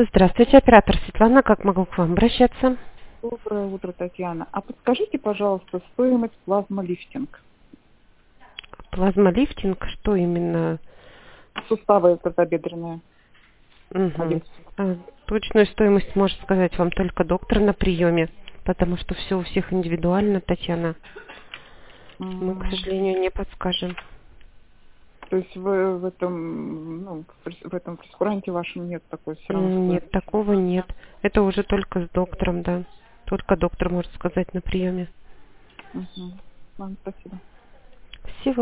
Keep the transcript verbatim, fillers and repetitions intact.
Здравствуйте, оператор Светлана. Как могу к вам обращаться? Доброе утро, Татьяна. А подскажите, пожалуйста, стоимость плазмолифтинг? Плазмолифтинг, что именно? Суставы тазобедренные. Мгм. Один суток. А, Точную стоимость может сказать вам только доктор на приеме, потому что все у всех индивидуально, Татьяна. Мы, к М, сожалению, не подскажем. То есть вы в этом, ну, в прес- в этом прескуранте вашем нет такой все равно М, Нет, стоимости? такого нет. Это уже только с доктором, да. Только доктор может сказать на приеме. Угу. Ладно, спасибо. Всего